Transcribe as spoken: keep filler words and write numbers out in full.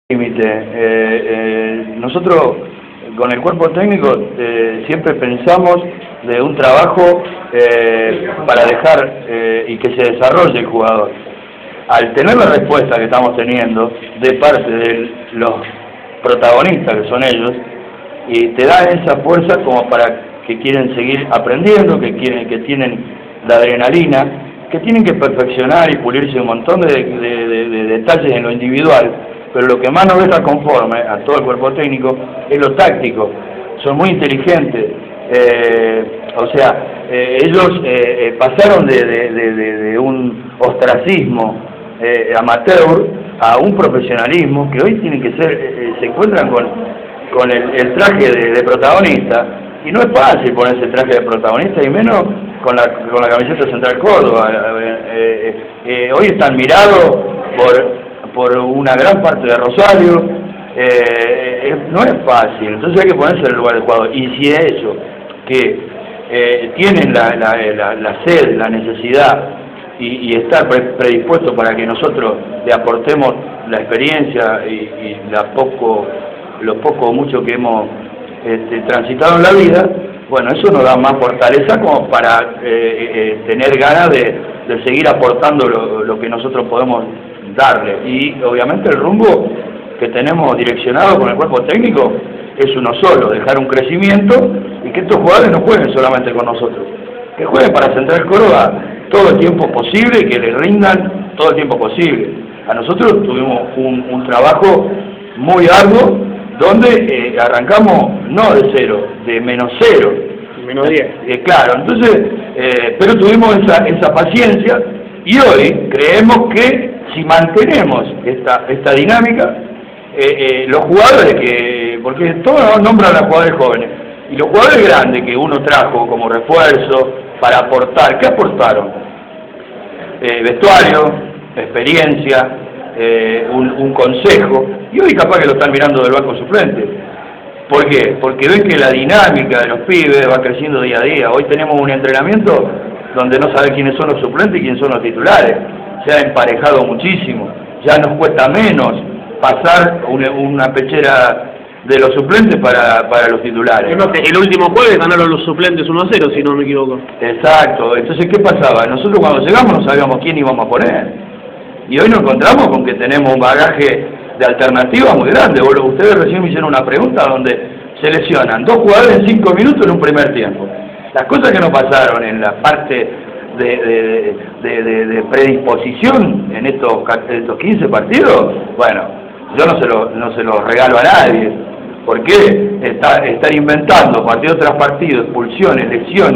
límite. Eh, eh, nosotros con el cuerpo técnico eh, siempre pensamos de un trabajo eh, para dejar eh, y que se desarrolle el jugador. Al tener la respuesta que estamos teniendo de parte de los protagonistas que son ellos, y te da esa fuerza como para que quieren seguir aprendiendo, que quieren, que tienen la adrenalina, que tienen que perfeccionar y pulirse un montón de, de, de, de detalles en lo individual, pero lo que más nos deja conforme a todo el cuerpo técnico es lo táctico. Son muy inteligentes, eh, o sea, eh, ellos eh, eh, pasaron de, de, de, de, de un ostracismo eh, amateur a un profesionalismo que hoy tienen que ser, eh, se encuentran con, con el, el traje de, de protagonista, y no es fácil ponerse el traje de protagonista, y menos con la, con la camiseta Central Córdoba. Eh, eh, eh, hoy están mirados por... por una gran parte de Rosario, eh, eh, no es fácil, entonces hay que ponerse en el lugar del jugador. Y si es eso, que eh, tienen la, la, la, la sed, la necesidad y, y estar predispuestos para que nosotros le aportemos la experiencia y, y la poco, lo poco o mucho que hemos este, transitado en la vida, bueno, eso nos da más fortaleza como para eh, eh, tener ganas de, de seguir aportando lo, lo que nosotros podemos darle. Y obviamente el rumbo que tenemos direccionado con el cuerpo técnico es uno solo, dejar un crecimiento y que estos jugadores no jueguen solamente con nosotros, que jueguen para Central Córdoba todo el tiempo posible y que les rindan todo el tiempo posible. A nosotros tuvimos un, un trabajo muy arduo donde eh, arrancamos no de cero, de menos cero, menos diez. Eh, claro, entonces, eh, pero tuvimos esa, esa paciencia y hoy creemos que si mantenemos esta, esta dinámica, eh, eh, los jugadores que, porque todos nombran a los jugadores jóvenes, y los jugadores grandes que uno trajo como refuerzo para aportar, ¿qué aportaron? Eh, vestuario, experiencia, eh, un, un consejo, y hoy capaz que lo están mirando del banco suplente. ¿Por qué? Porque ven que la dinámica de los pibes va creciendo día a día. Hoy tenemos un entrenamiento donde no sabe quiénes son los suplentes y quiénes son los titulares. Se ha emparejado muchísimo, ya nos cuesta menos pasar una, una pechera de los suplentes para, para los titulares. El último jueves ganaron los suplentes uno a cero, si no me equivoco. Exacto, entonces ¿qué pasaba? Nosotros cuando llegamos no sabíamos quién íbamos a poner, y hoy nos encontramos con que tenemos un bagaje de alternativas muy grande. Ustedes recién me hicieron una pregunta donde se lesionan dos jugadores en cinco minutos en un primer tiempo. Las cosas que nos pasaron en la parte De, de, de, de, de predisposición en estos, estos quince partidos, bueno, yo no se lo, no se lo regalo a nadie, porque está, estar inventando partido tras partido, expulsiones, lecciones,